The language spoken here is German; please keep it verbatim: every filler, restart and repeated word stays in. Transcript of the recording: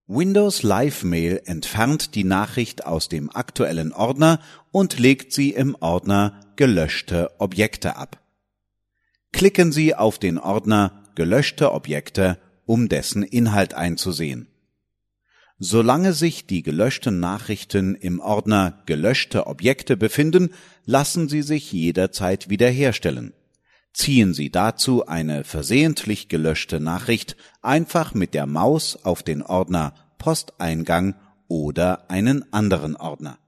Windows Live Mail entfernt die Nachricht aus dem aktuellen Ordner und legt sie im Ordner Gelöschte Objekte ab. Klicken Sie auf den Ordner Gelöschte Objekte, um dessen Inhalt einzusehen. Solange sich die gelöschten Nachrichten im Ordner Gelöschte Objekte befinden, lassen sie sich jederzeit wiederherstellen. Ziehen Sie dazu eine versehentlich gelöschte Nachricht einfach mit der Maus auf den Ordner Posteingang oder einen anderen Ordner.